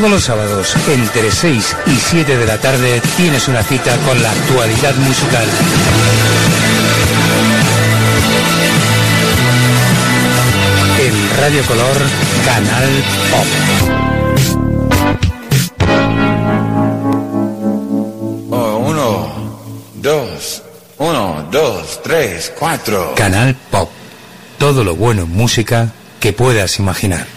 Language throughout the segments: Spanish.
Todos los sábados, entre 6 y 7 de la tarde, tienes una cita con la actualidad musical. En Radio Color, Canal Pop. 1, 2, 3, 4. Canal Pop. Todo lo bueno en música que puedas imaginar.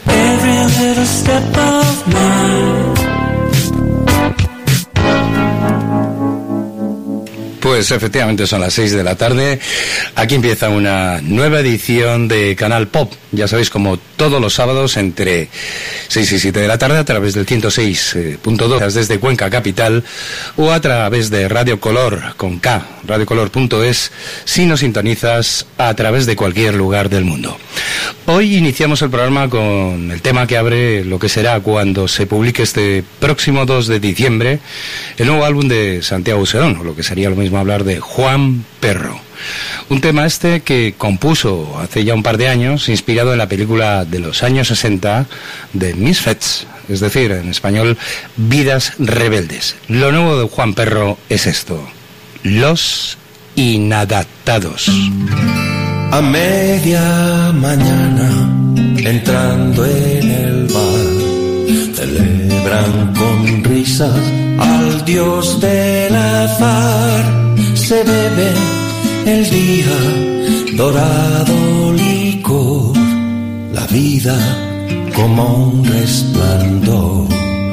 Pues efectivamente son las 6 de la tarde. Aquí empieza una nueva edición de Canal Pop. Ya sabéis, como todos los sábados entre 6 y 7 de la tarde a través del 106.2 desde Cuenca Capital o a través de Radio Color con K, radiocolor.es, si nos sintonizas a través de cualquier lugar del mundo. Hoy iniciamos el programa con el tema que abre lo que será cuando se publique este próximo 2 de diciembre el nuevo álbum de Santiago Serón, o lo que sería lo mismo hablar de Juan Perro. Un tema este que compuso hace ya un par de años, inspirado en la película de los años 60 de Misfits, es decir, en español, Vidas Rebeldes. Lo nuevo de Juan Perro es esto: Los Inadaptados. A media mañana, entrando en el bar, celebran con risas al dios del azar. Se bebe el día, dorado licor, la vida como un resplandor.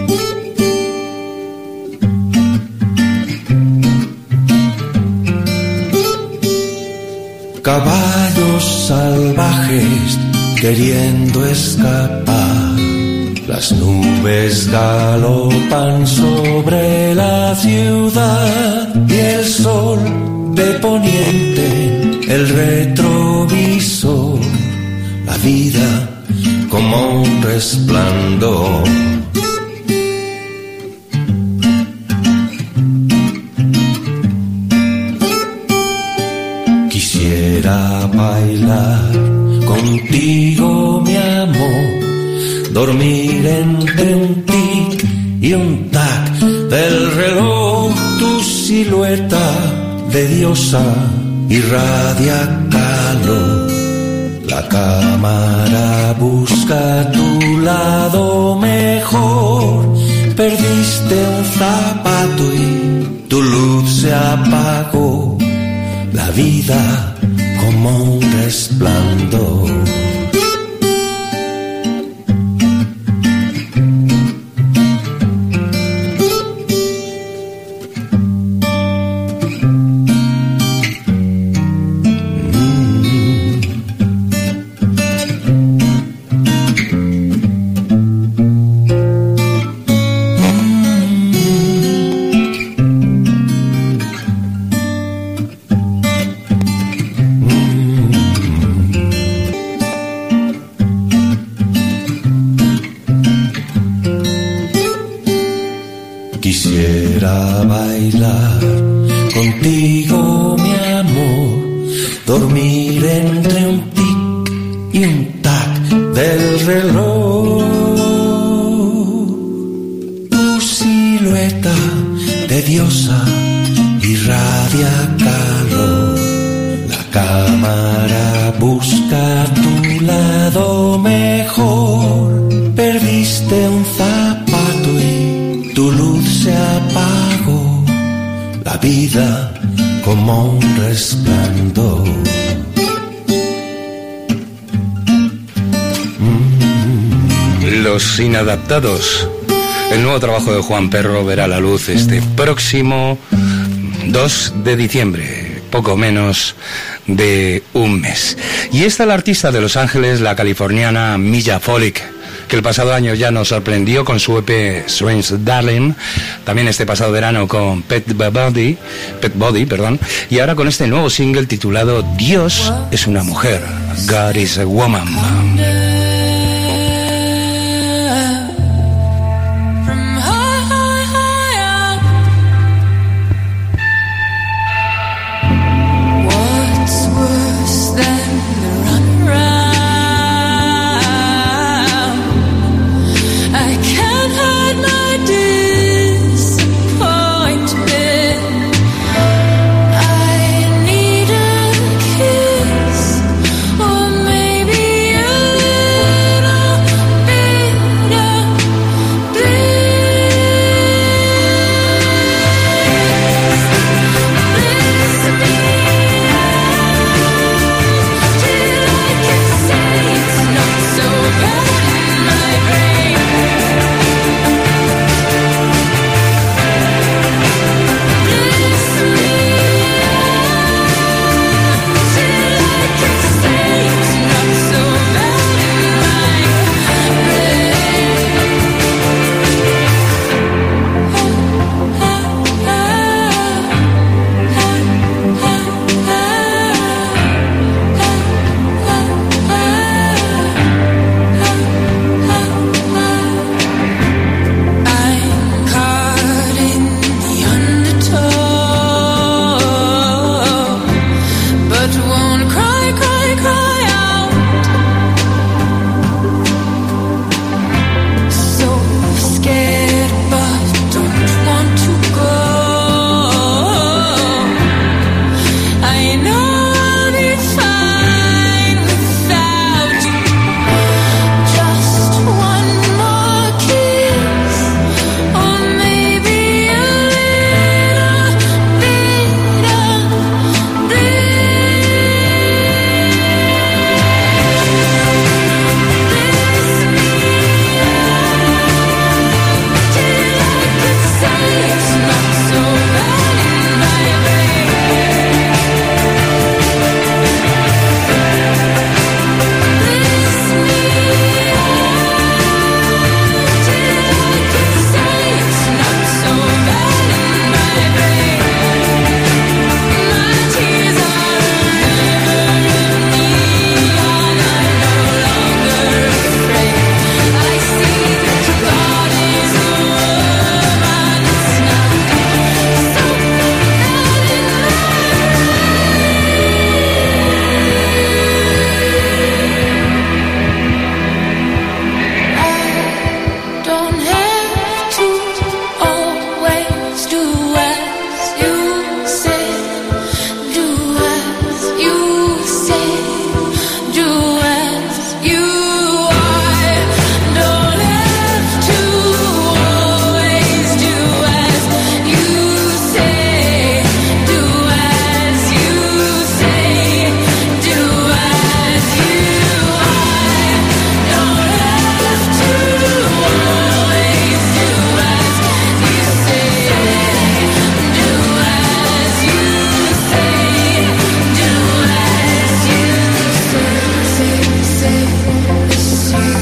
Caballos salvajes queriendo escapar, las nubes galopan sobre la ciudad y el sol de poniente, el retrovisor, la vida como un resplandor. Quisiera bailar contigo, mi amor, dormir entre un tic y un tac del reloj. Tu silueta de diosa irradia calor. La cámara busca tu lado mejor. Perdiste un zapato y tu luz se apagó. La vida como un resplandor. Quisiera bailar contigo, mi amor, dormir entre un tic y un tac del reloj. Tu silueta de diosa irradia calor. La cámara busca tu lado mejor. Perdiste un zapato y tu luz se apagó. La vida como un resplandor. Los Inadaptados. El nuevo trabajo de Juan Perro verá la luz este próximo 2 de diciembre, poco menos de un mes. Y esta es la artista de Los Ángeles, la californiana Milla Folic, que el pasado año ya nos sorprendió con su EP Strange Darling, también este pasado verano con Pet Body, y ahora con este nuevo single titulado Dios es una mujer, God is a Woman. I can't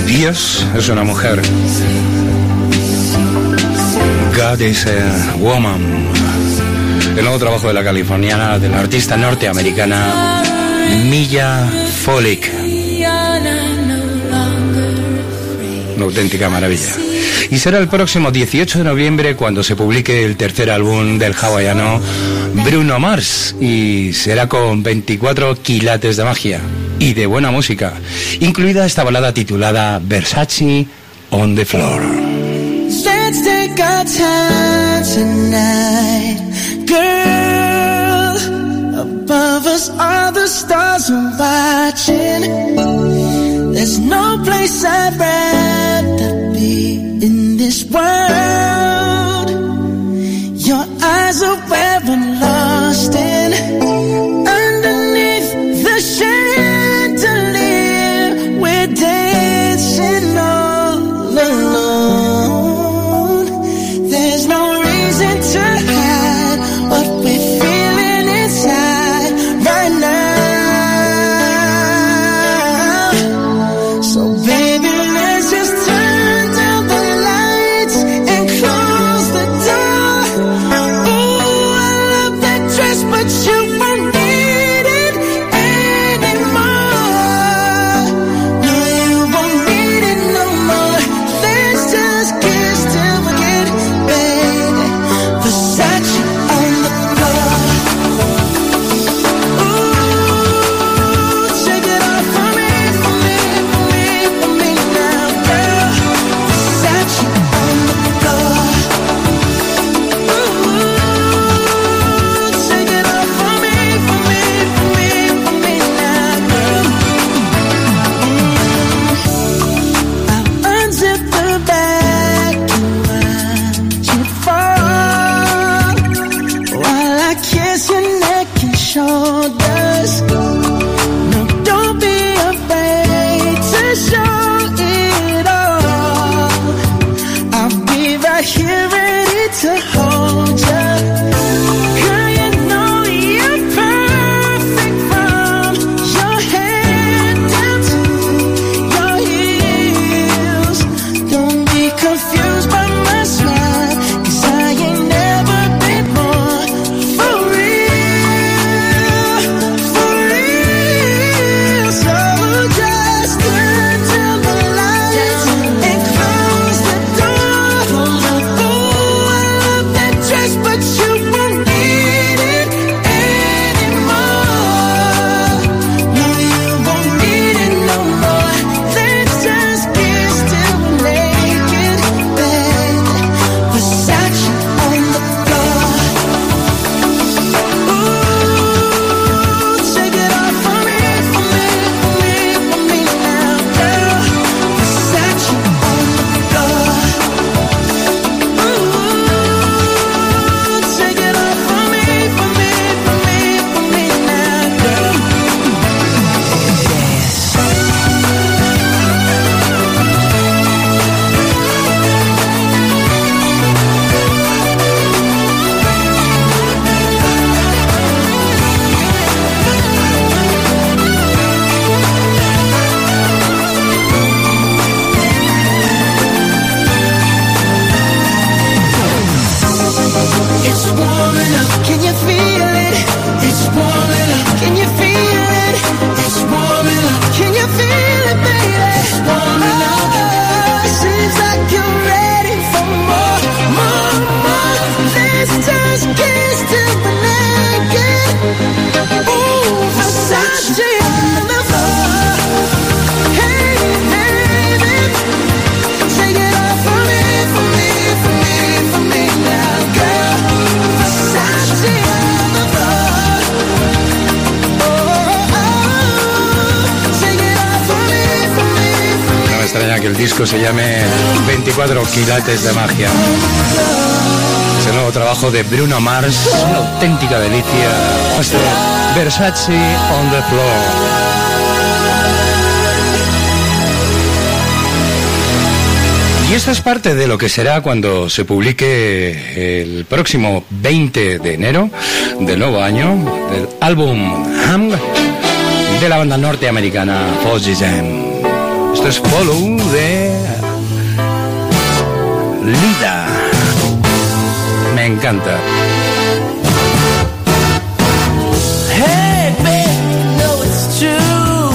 Dios es una mujer. God is a Woman. El nuevo trabajo de la californiana, de la artista norteamericana Milla Folick. Una auténtica maravilla. Y será el próximo 18 de noviembre cuando se publique el tercer álbum del hawaiano Bruno Mars. Y será con 24 quilates de magia y de buena música, incluida esta balada titulada Versace on the Floor. Let's take our time tonight, girl. Above us all the stars are watching. There's no place I'd rather be in this world. Your eyes are where I'm lost in. Underneath the chandelier, we're dancing all alone. There's no reason to hide what we're feeling inside right now. So baby, let's just turn down the lights and close the door. Ooh, I love that dress, but you won't need it anymore. No, you won't need it no more. Let's just kiss till we get baby. Versace on the floor. Ooh, take it off for me, for me, for me, for me now, girl. Versace on the floor. Ooh, take it off for me, for me, for me, for me now, girl. I'll unzip the bag and watch it fall while I kiss your neck and shoulders. No, don't be afraid to show it all. I'll be right here ready to hold ya. Girl, you know you're perfect from your head down to your heels. Don't be confused by my smile, 'cause I ain't never been more for real, for real. So just turn down the lights and close the door. Ooh, I love that dress, but you won't need it anymore. No, you won't need it no more. Let's just kiss till we're naked, baby. Versace on the floor. Ooh, take it off for me, for me, for me, for me now, girl. Versace on the floor. Ooh, take it off for me, for me, for me, for me now, girl. It's warming up, can you feel it? It's warming up, can you feel it? It's warming up, can you feel it, baby? It's warming up. Seems like you're ready for more, more, more. Let's just kiss till we're naked. Ooh, Versace on the floor. Hey, baby, take it off for me, for me, for me, for me now, girl. Versace on the floor. Oh, oh, take it off for me, for me, for me. No me extraña que el disco se llame 24 quilates de magia. Es el nuevo trabajo de Bruno Mars, una auténtica delicia. Este Versace on the Floor. Y esto es parte de lo que será cuando se publique el próximo 20 de enero del nuevo año, del álbum Ham de la banda norteamericana Fuzzy Jam. Esto es Follow de Lida. Me encanta. Hey, baby, no, it's true.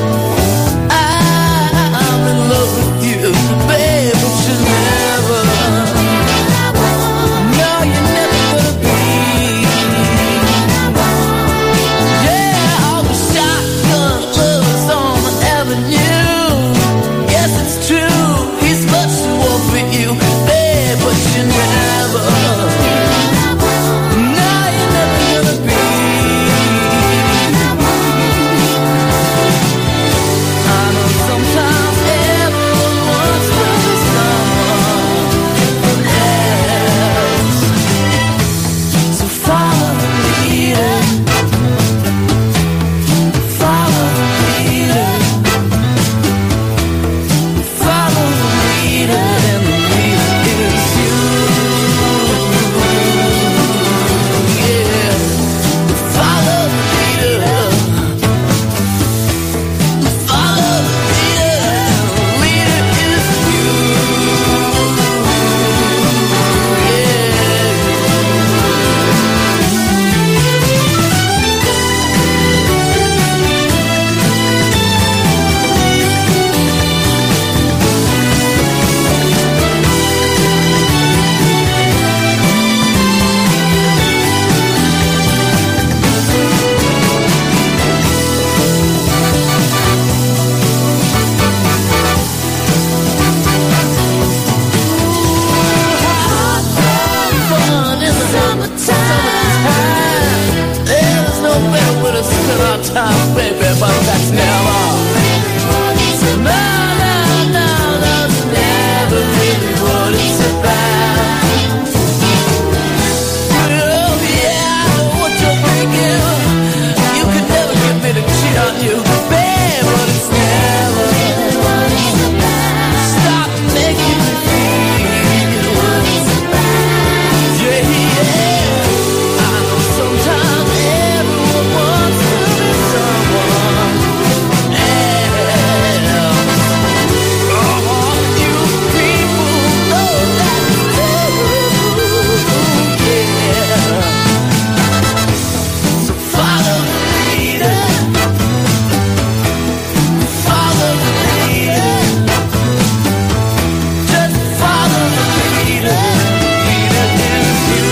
I'm in love with you, babe, but you never. No, you're never gonna be. Yeah, all the shotgun lovers on the avenue. Yes, it's true, he's much more for you, babe, but you never. No, you're never gonna be. I know sometimes everyone wants to be someone else. So follow the leader. Follow the leader. Follow the leader, and the leader is you. Yeah. Follow the leader. Follow the leader, and the leader is you. Fun in the summertime. There's no better way to spend our time, baby, but that's never. No, that's never really what it's about. Oh, yeah, I know what you're thinking. You could never get me to cheat on you, babe, but it's never. Stop making me feel. Yeah, yeah. I know sometimes everyone wants to be someone else. All you people know that's true. Yeah. So follow the leader. Follow the leader. Just follow the leader. Leader is you.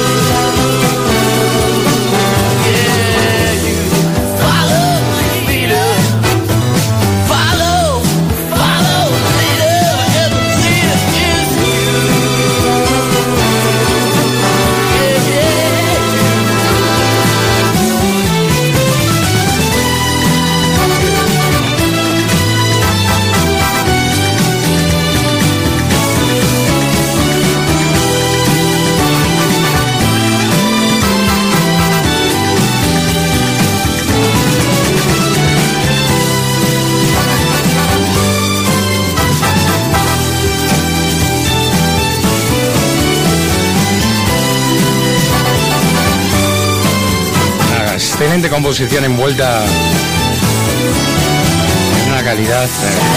Yeah, you follow the leader. Follow the leader, and the leader is you. Yeah, Una excelente composición envuelta en una calidad.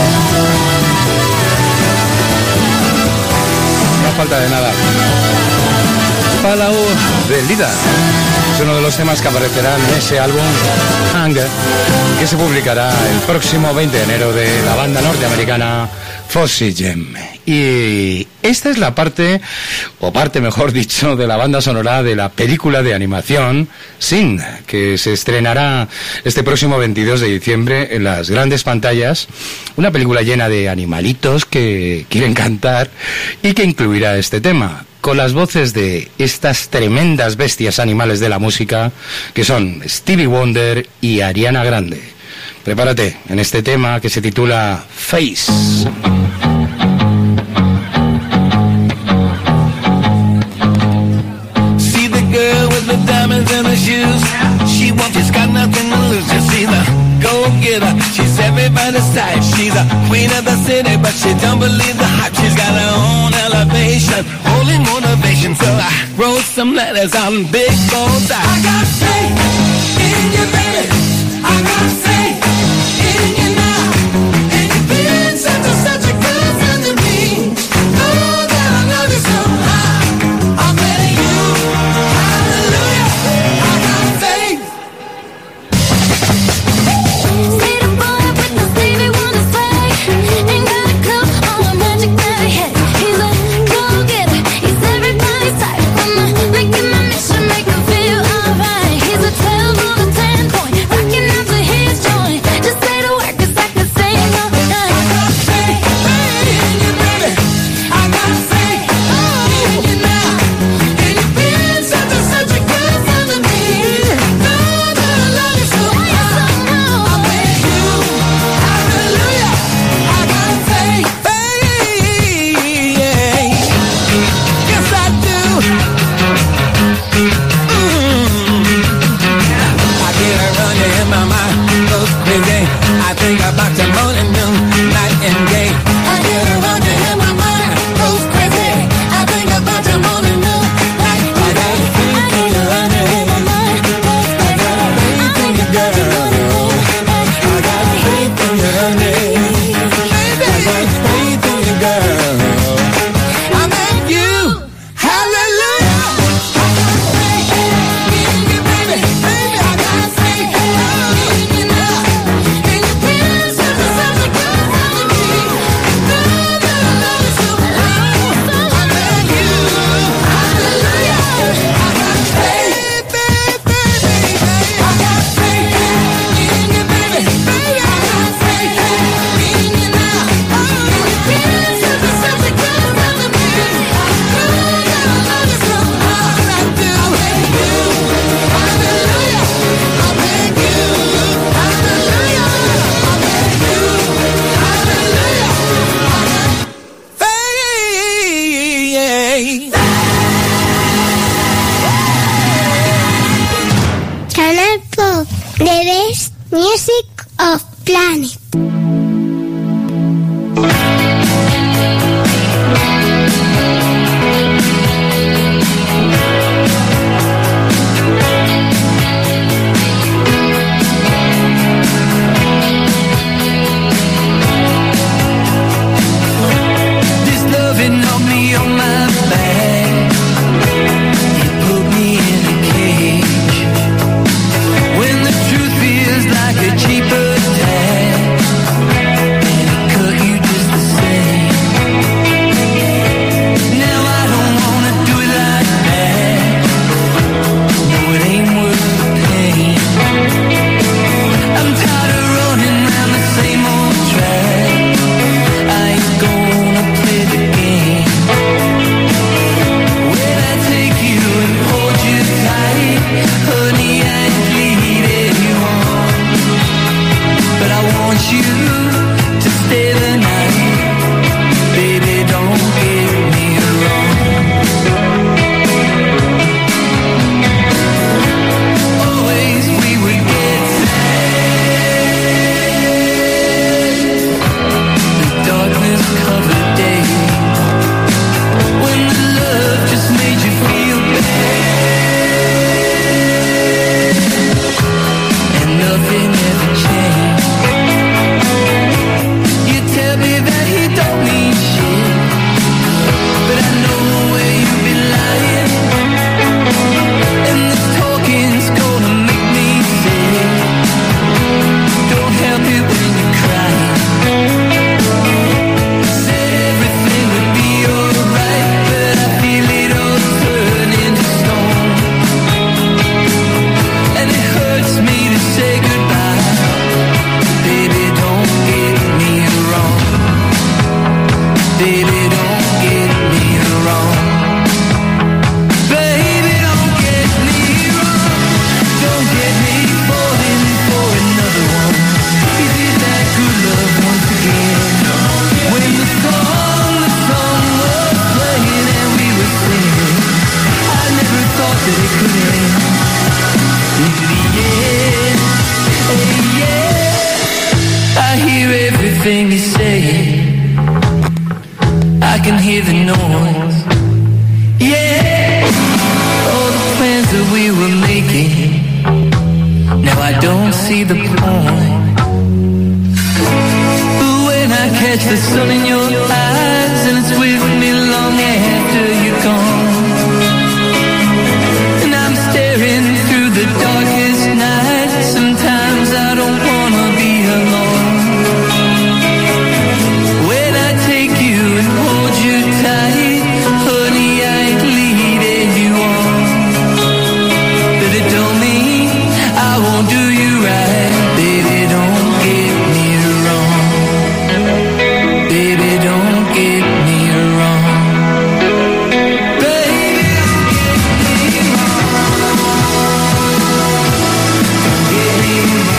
No falta de nada. Follow de Lida. Es uno de los temas que aparecerán en ese álbum Hunger, que se publicará el próximo 20 de enero de la banda norteamericana Foxy Gem. Y esta es la parte, o parte mejor dicho, de la banda sonora de la película de animación Sing, que se estrenará este próximo 22 de diciembre en las grandes pantallas. Una película llena de animalitos que quieren cantar y que incluirá este tema, con las voces de estas tremendas bestias animales de la música, que son Stevie Wonder y Ariana Grande. Prepárate en este tema que se titula Face. See the girl with the diamonds in her shoes. She wants, she's got nothing to lose. Just see the go-getter. She's everybody's type. She's a queen of the city, but she don't believe the hype. She's got her own elevation, holy motivation. So I wrote some letters on big gold. I got faith in you, baby. I got faith in you now. In you, baby. Baby, don't get me wrong. Baby, don't get me wrong. Don't get me falling for another one. Is it that good love once again? When the song was playing and we were singing, I never thought that it could end. Into the end, yeah. I hear everything you say. I can hear the noise. Yeah, all the plans that we were making. Now I don't see the point. But when I catch the sun in your eyes, and it's with me long after you're gone, and I'm staring through the darkest night. Sometimes I don't wanna be alone. When I take you and hold you tight, honey, I ain't leading you on. But it don't mean I won't do you right. Baby, don't get me wrong. Baby, don't get me wrong. Baby, don't get me wrong. Don't get me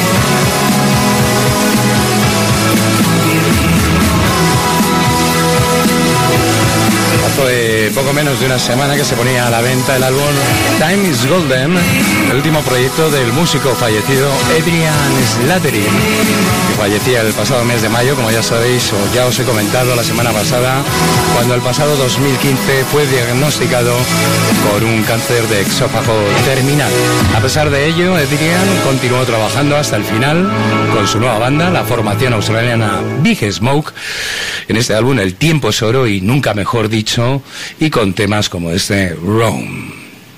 Hace poco menos de una semana que se ponía a la venta el álbum Time is Golden, el último proyecto del músico fallecido Adrian Slattery, que fallecía el pasado mes de mayo, como ya sabéis, o ya os he comentado la semana pasada, cuando el pasado 2015 fue diagnosticado por un cáncer de exófago terminal. A pesar de ello, Adrian continuó trabajando hasta el final con su nueva banda, la formación australiana Big Smoke, en este álbum El tiempo es oro y nunca mejor dicho, y con temas como este Rome.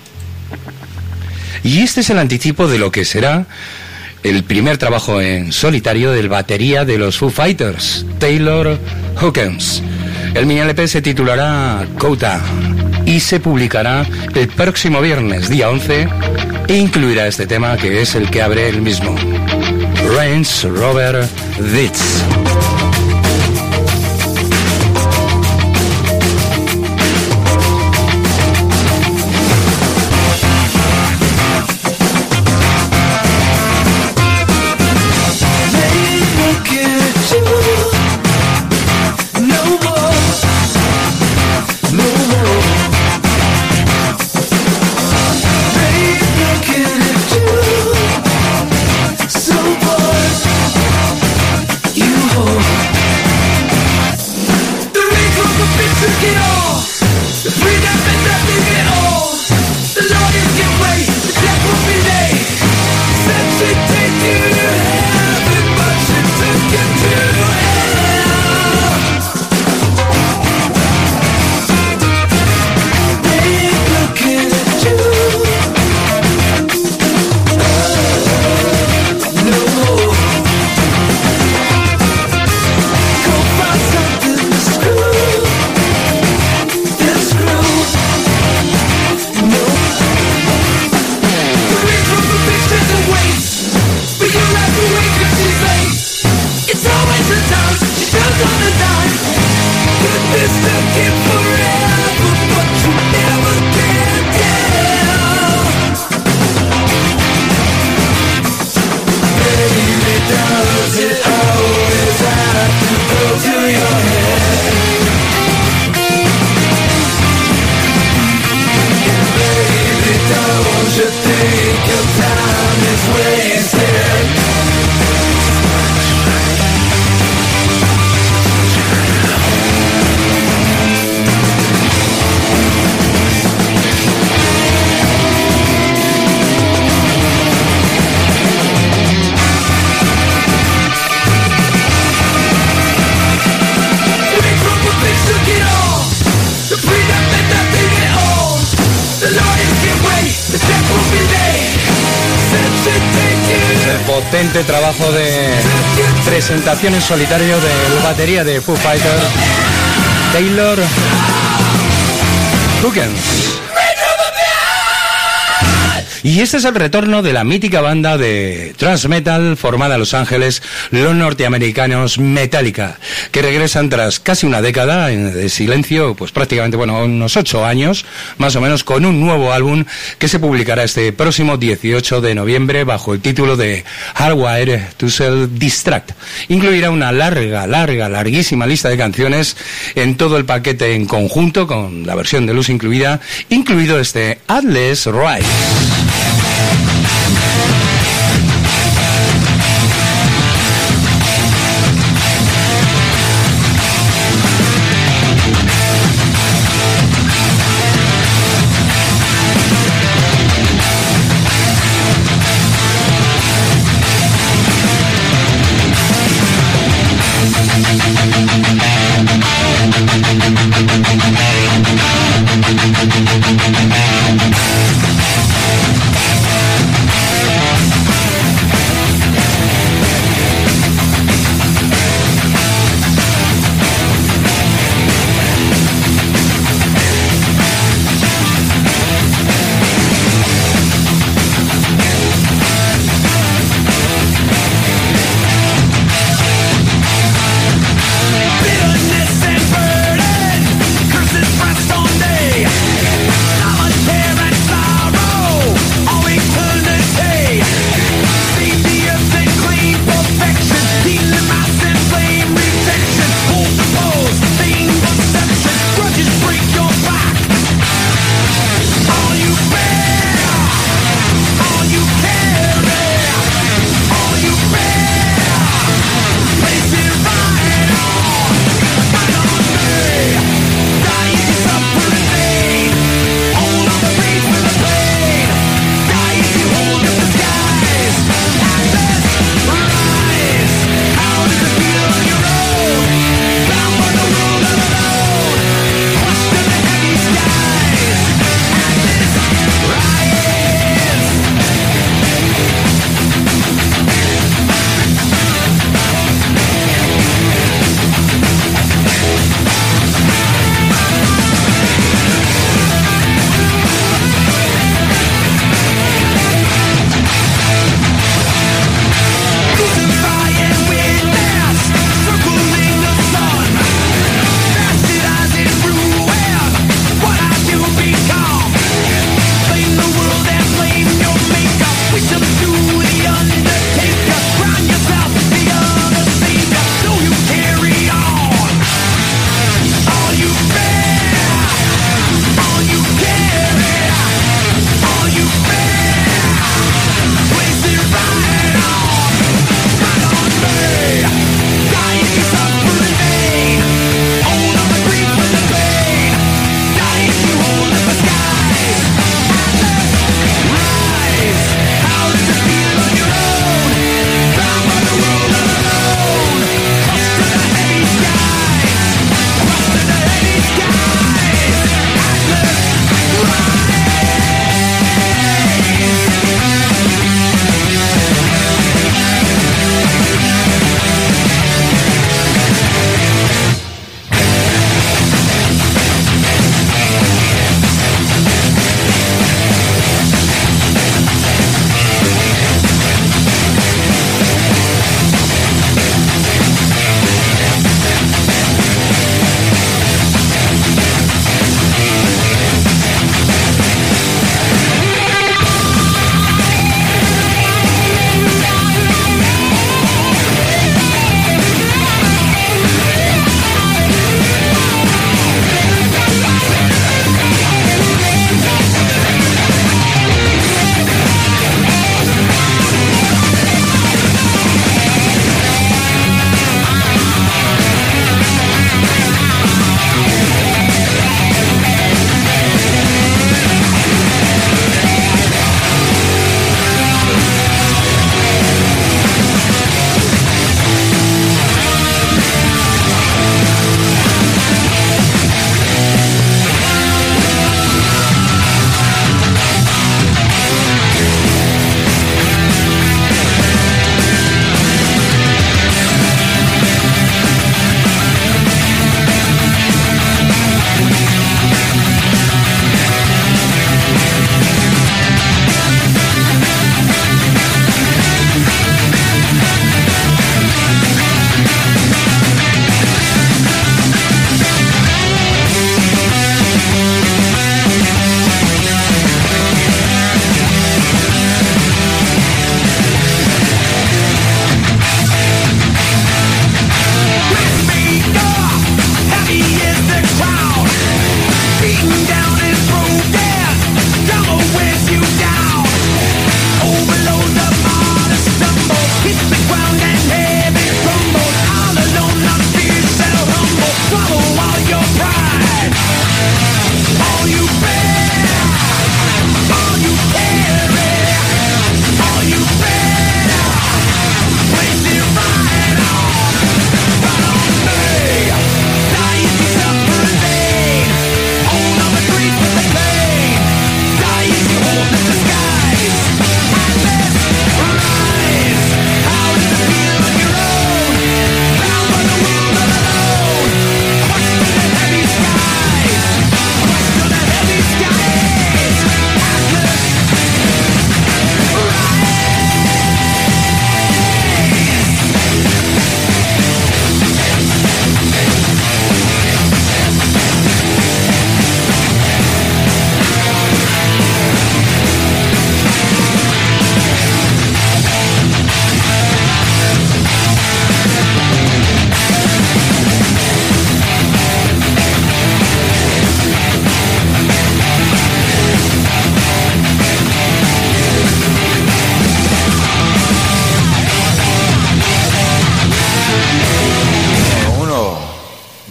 Y este es el anticipo de lo que será el primer trabajo en solitario del batería de los Foo Fighters, Taylor Hawkins. El mini LP se titulará Kouta y se publicará el próximo viernes, día 11, e incluirá este tema que es el que abre el mismo, Range Rover Deeds. Potente trabajo de presentación en solitario del batería de Foo Fighters, Taylor Hawkins. Y este es el retorno de la mítica banda de thrash metal formada en Los Ángeles, los norteamericanos Metallica, que regresan tras casi una década de silencio, pues prácticamente, bueno, unos 8 años, más o menos, con un nuevo álbum que se publicará este próximo 18 de noviembre bajo el título de Hardwired to Self-Destruct. Incluirá una larguísima lista de canciones en todo el paquete en conjunto, con la versión de luz incluida, incluido este Atlas Rise.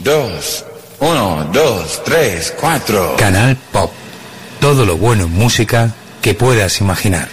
2, 1, 2, 3, 4. Canal Pop. Todo lo bueno en música que puedas imaginar.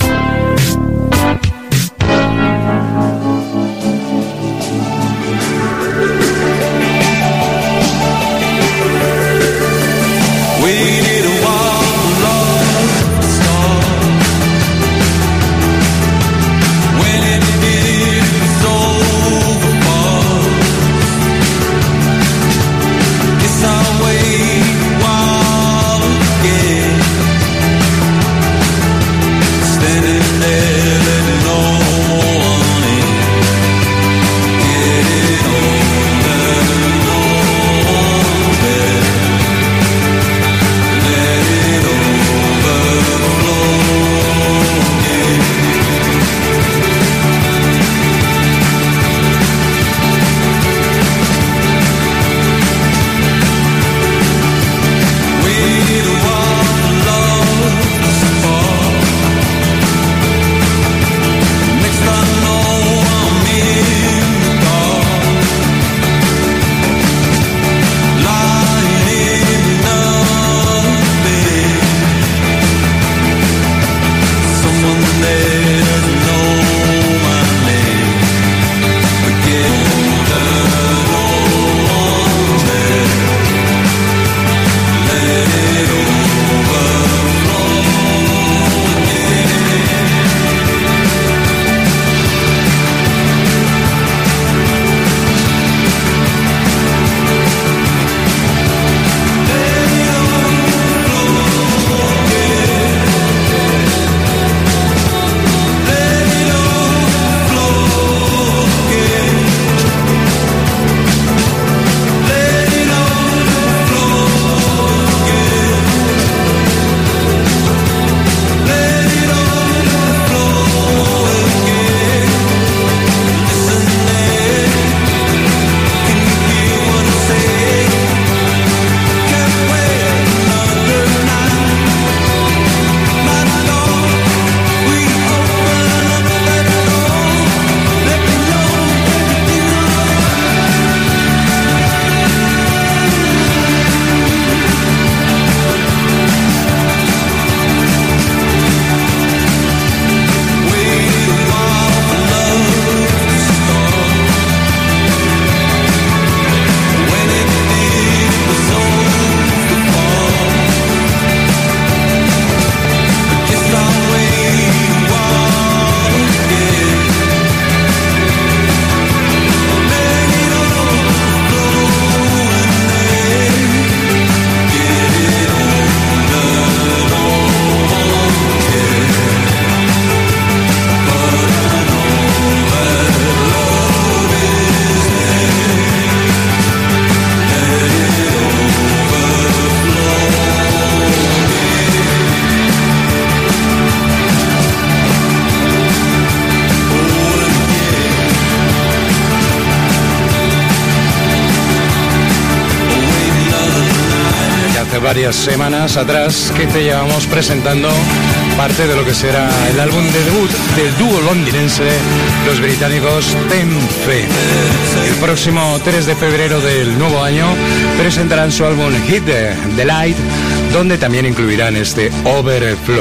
Varias semanas atrás que te llevamos presentando parte de lo que será el álbum de debut del dúo londinense, los británicos Tenfe. El próximo 3 de febrero del nuevo año presentarán su álbum Hit the Light, donde también incluirán este Overflow.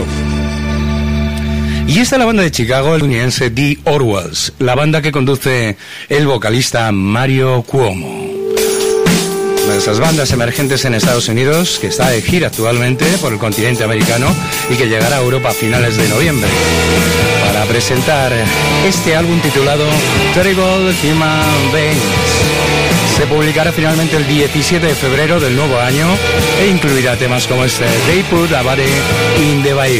Y esta es la banda de Chicago, el estadounidense The Orwells, la banda que conduce el vocalista Mario Cuomo. De esas bandas emergentes en Estados Unidos, que está de gira actualmente por el continente americano y que llegará a Europa a finales de noviembre para presentar este álbum titulado Terrible Human Beings. Se publicará finalmente el 17 de febrero del nuevo año e incluirá temas como este They Put a Body in the Bayou.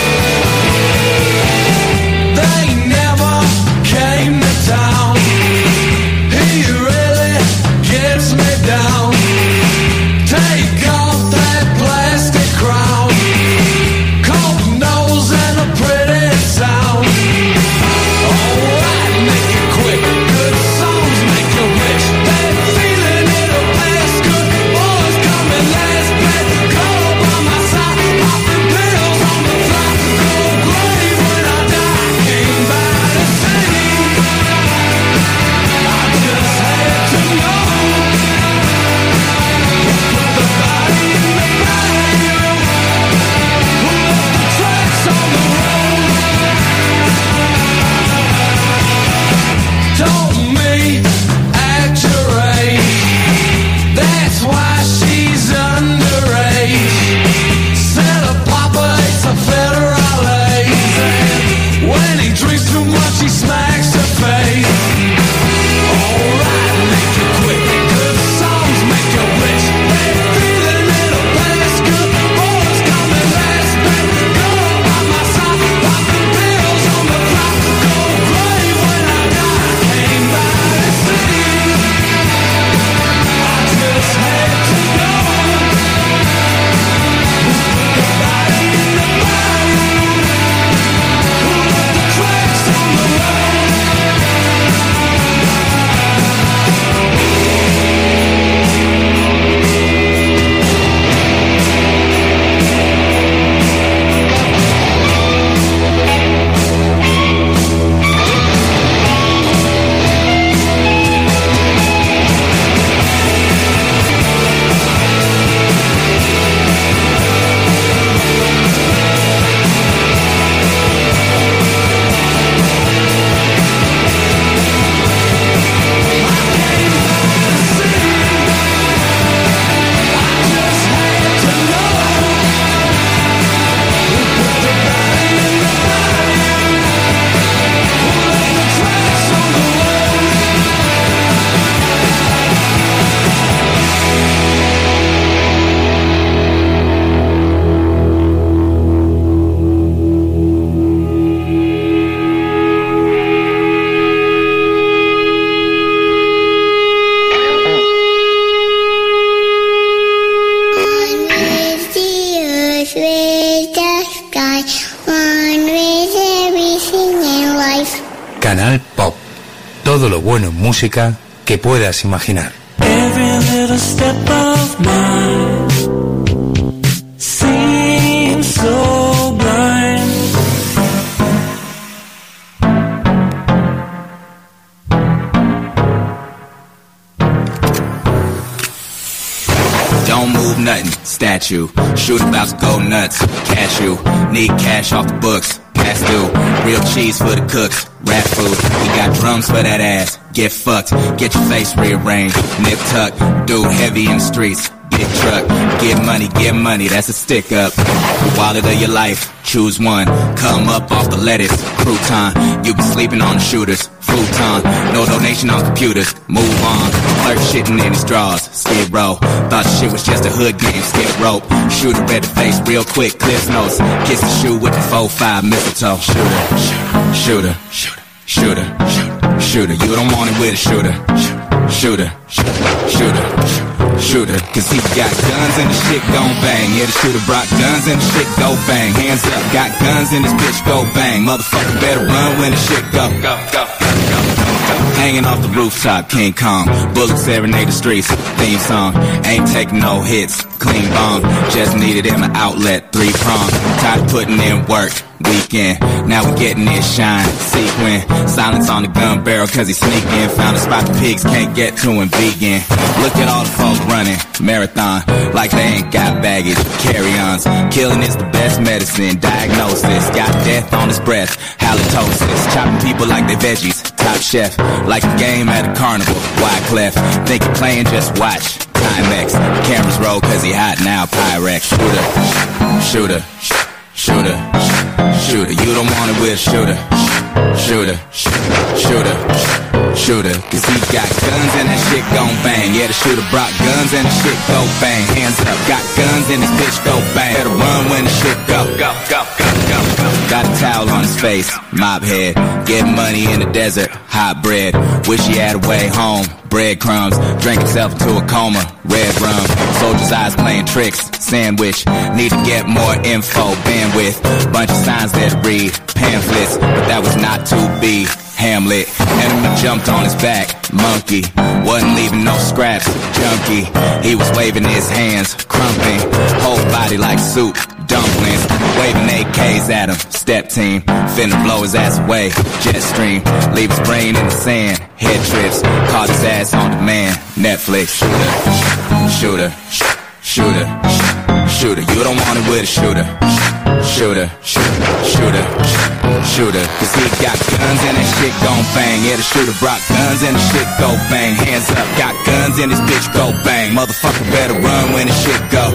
They never came to town. He really gets me down. Take off that plastic crown, cold nose and a pretty sound. Alright, make it quick, good songs make you rich. They're feeling it'll last, good boys coming last. Play the club by my side, popping pills on the fly. todo lo bueno en música que puedas imaginar. Every little step of mine seems so blind. Don't move nothing, statue. Shoot about to go nuts, cashew. Need cash off the books, past due. Real cheese for the cooks, rap food. We got drums for that ass, get fucked. Get your face rearranged, nip tuck. Dude heavy in the streets, big truck. Get money, that's a stick up. The wallet of your life, choose one. Come up off the lettuce, crouton. You been sleeping on the shooters, futon. No donation on computers, move on. Clerk shitting in his drawers, skid row. Thought shit was just a hood game, skip rope. Shooter read the face real quick, cliff notes. Kiss the shoe with the 4-5 mistletoe. Shooter, shooter, shooter. You don't want it with a shooter. Shooter, cause he got guns and the shit gon' bang. Yeah, the shooter brought guns and the shit go bang. Hands up, got guns and this bitch go bang. Motherfucker better run when the shit go. Hanging off the rooftop, King Kong. Bullets serenade the streets, theme song. Ain't taking no hits, clean bomb. Just needed him an outlet, 3-prong. Tired of putting in work, weekend. Now we getting this shine, sequin. Silence on the gun barrel cause he sneaking. Found a spot the pigs can't get to him, vegan. Look at all the folk running, marathon. Like they ain't got baggage, carry-ons. Killing is the best medicine, diagnosis. Got death on his breath, halitosis. Chopping people like they veggies, top chef. Like a game at a carnival, Wyclef. Think you're playing, just watch. Timex, cameras roll cause he hot now, Pyrex. Shooter, you don't want it with a shooter. Shooter, cause he got guns and that shit gon' bang. Yeah, the shooter brought guns and the shit go bang. Hands up, got guns and this bitch go bang. Better run when the shit go. Got a towel on his face, mop head. Get money in the desert, hot bread. Wish he had a way home, breadcrumbs. Drank himself into a coma, red rum. Soldier's eyes playing tricks, sandwich. Need to get more info, bandwidth. Bunch of signs that read, pamphlets. But that was not to be. Hamlet, enemy jumped on his back, monkey, wasn't leaving no scraps, junkie, he was waving his hands, crumping, whole body like soup, dumplings, waving AKs at him, step team, finna blow his ass away, jet stream, leave his brain in the sand, head trips, caught his ass on demand, Netflix, shooter, you don't want it with a shooter. Shooter, cause he got guns and that shit gon' bang. Yeah, the shooter brought guns and the shit go bang. Hands up, got guns and this bitch go bang. Motherfucker better run when the shit go.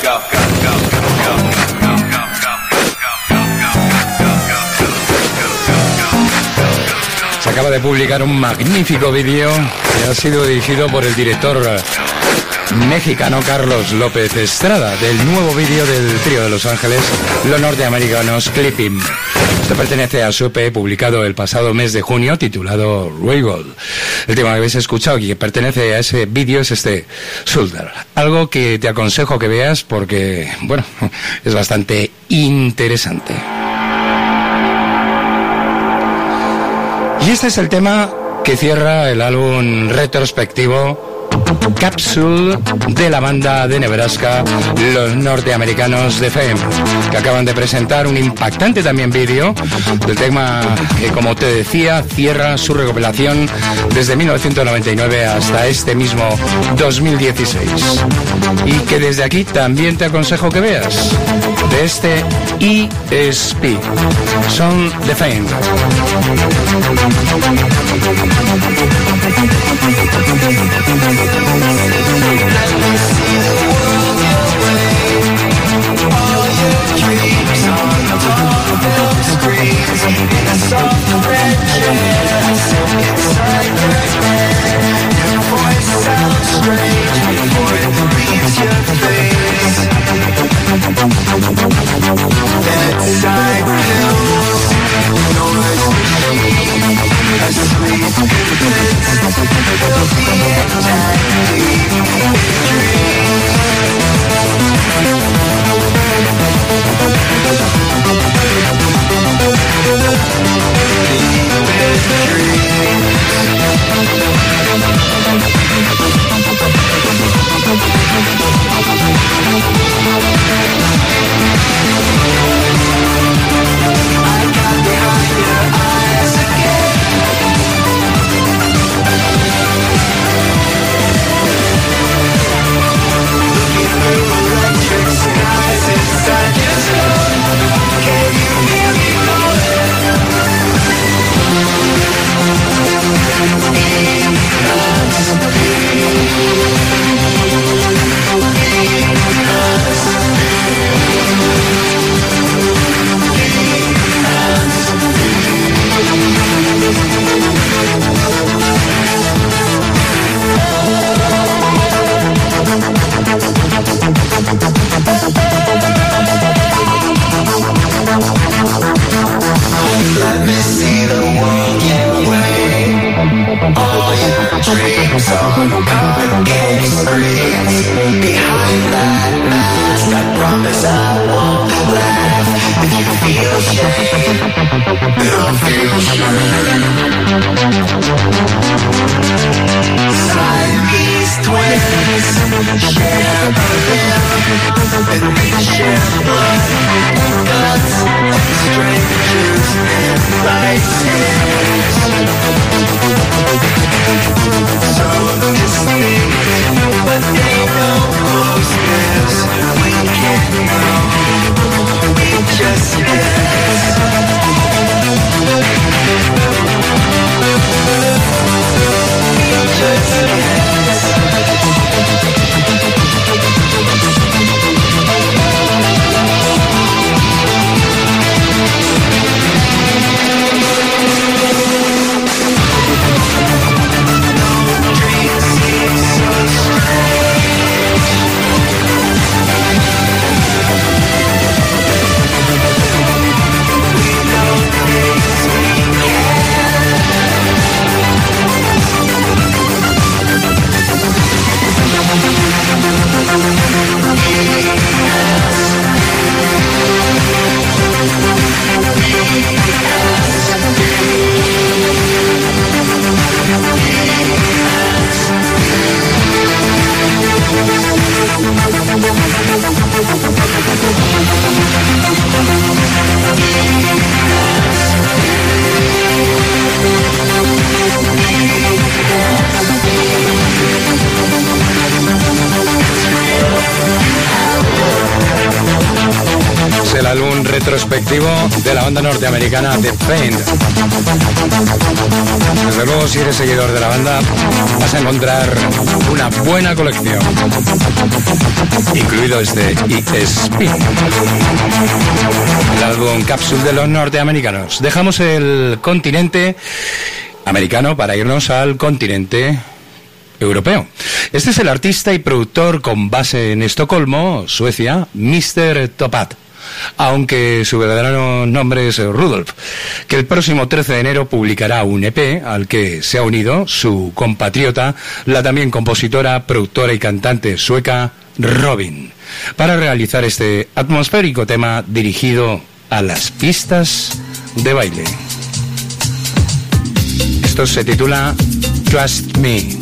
Se acaba de publicar un magnífico vídeo que ha sido dirigido por el director mexicano Carlos López Estrada, del nuevo vídeo del trío de Los Ángeles, los norteamericanos Clipping. Esto pertenece a su EP publicado el pasado mes de junio, titulado Rival. El tema que habéis escuchado y que pertenece a ese vídeo es este Shoulder. Algo que te aconsejo que veas porque, bueno, es bastante interesante. Y este es el tema que cierra el álbum retrospectivo Capsule de la banda de Nebraska, los norteamericanos de Fame, que acaban de presentar un impactante también vídeo del tema que, como te decía, cierra su recopilación desde 1999 hasta este mismo 2016, y que desde aquí también te aconsejo que veas, de este ESP, son de Fame. Let me see the world your way. All your dreams on the top of those screens. In a soft red chair, inside your head. Your voice sounds strange before it leaves your face. Bedside pills, noise machine, asleep in beds. We'll be at night, dreams. and we share blood, gods and strangers and right tears. So distinct, but they know closeness. We can't know, we just guess. We just guess. Es el álbum retrospectivo de la banda norteamericana The Paint. Desde luego, si eres seguidor de la banda, vas a encontrar una buena colección, incluido este ESP, el álbum Capsule de los norteamericanos. Dejamos el continente americano para irnos al continente europeo. Este es el artista y productor con base en Estocolmo, Suecia, Mr. Topat, aunque su verdadero nombre es Rudolf, que el próximo 13 de enero publicará un EP al que se ha unido su compatriota, la también compositora, productora y cantante sueca Robin, para realizar este atmosférico tema dirigido a las pistas de baile. Esto se titula Trust Me.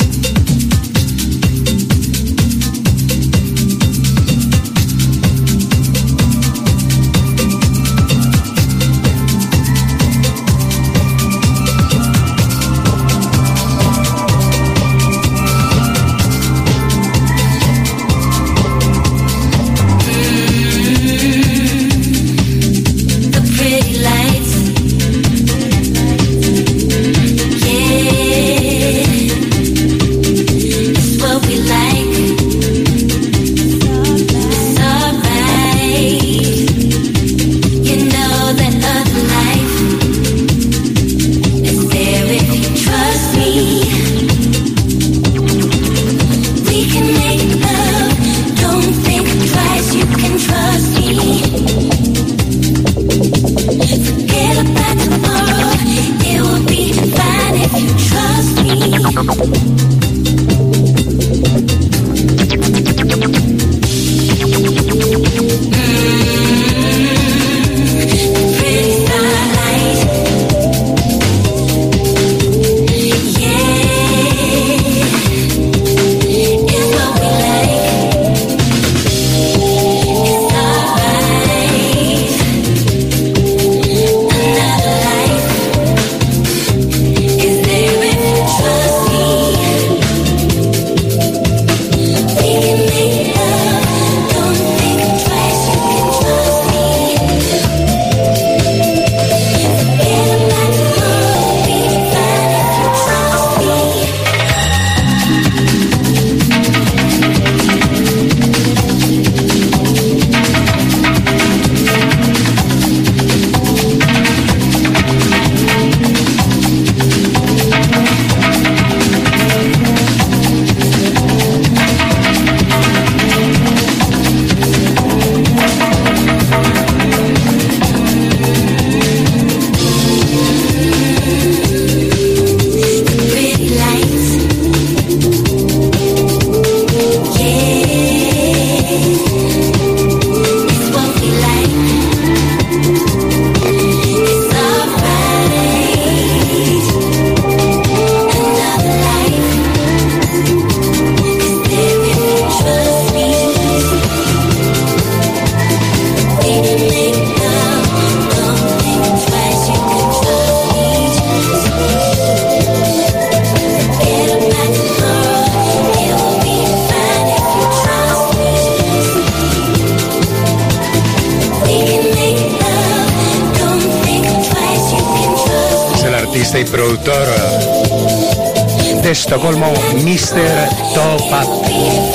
este productor de Estocolmo, Mr. Top Up.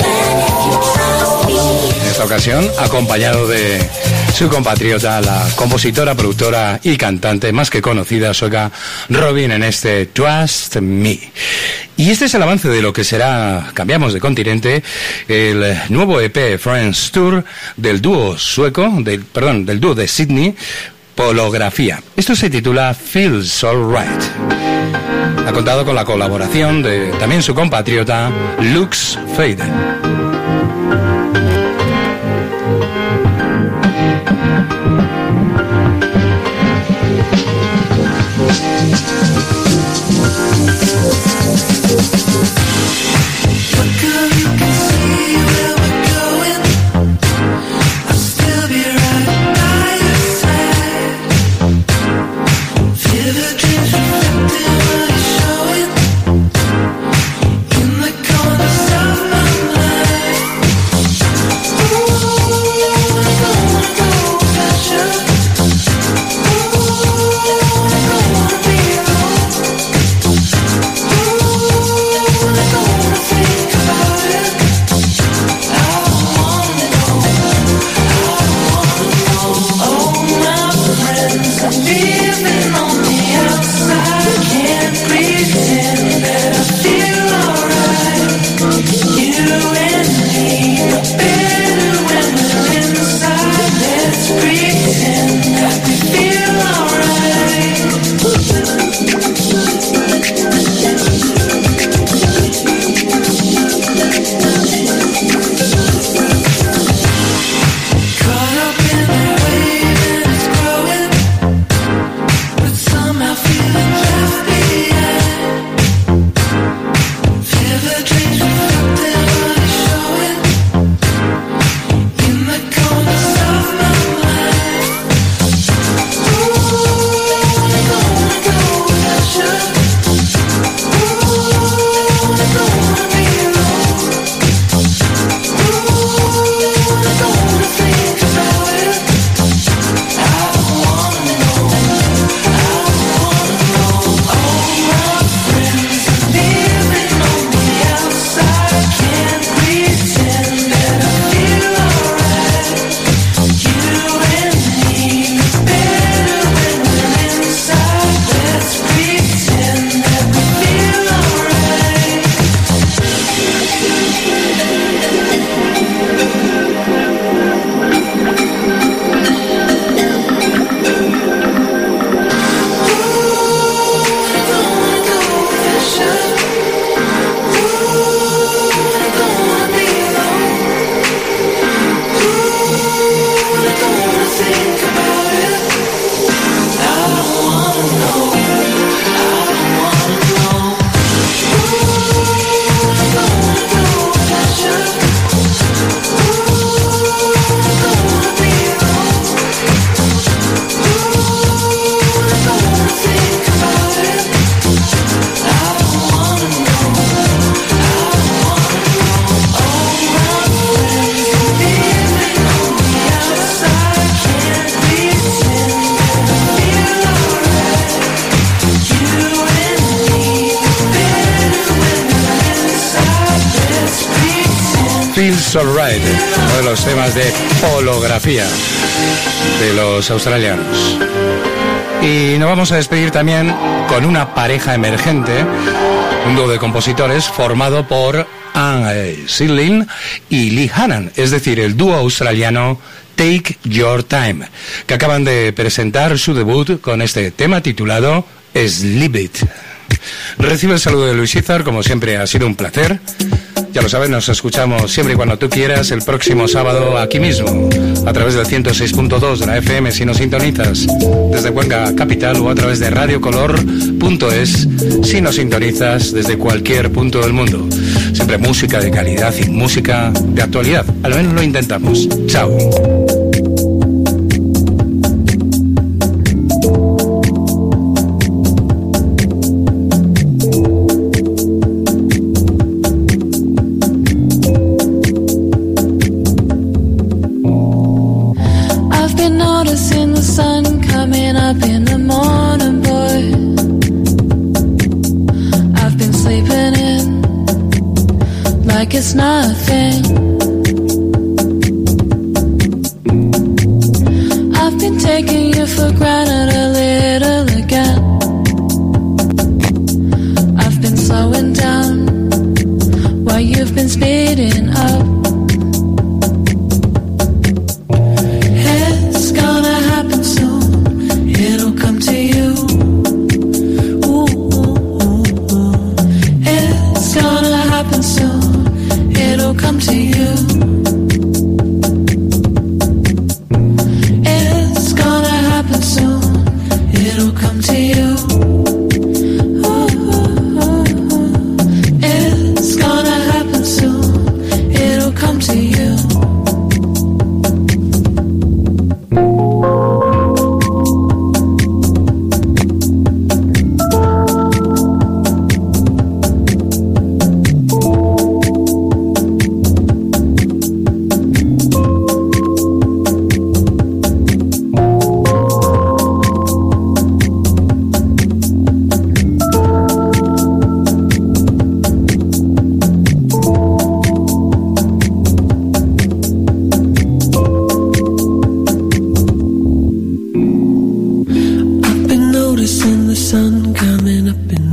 En esta ocasión, acompañado de su compatriota, la compositora, productora y cantante más que conocida sueca Robyn, en este Trust Me. Y este es el avance de lo que será, cambiamos de continente, el nuevo EP Friends Tour del dúo del dúo de Sydney, Polografía. Esto se titula Feels Alright. Ha contado con la colaboración de también su compatriota Lux Faden. Feels Alright, uno de los temas de Polografía de los australianos. Y nos vamos a despedir también con una pareja emergente, un dúo de compositores formado por Anne Sidlin y Lee Hannan, es decir, el dúo australiano Take Your Time, que acaban de presentar su debut con este tema titulado Sleep It. Recibe el saludo de Luis Izar, como siempre ha sido un placer. Ya lo sabes, nos escuchamos siempre y cuando tú quieras el próximo sábado aquí mismo, a través del 106.2 de la FM si nos sintonizas desde Cuenca Capital, o a través de radiocolor.es si nos sintonizas desde cualquier punto del mundo. Siempre música de calidad y música de actualidad, al menos lo intentamos. Chao. Noticing the sun coming up in the morning, boy. it's nothing. I've been taking you for granted a little again. I've been slowing down while you've been speeding up. It's gonna happen soon, it'll come to you. It's gonna happen soon, it'll come to you. It's gonna happen soon, it'll come to you. It's gonna happen soon, it'll come to you. I've been noticing the sun coming up in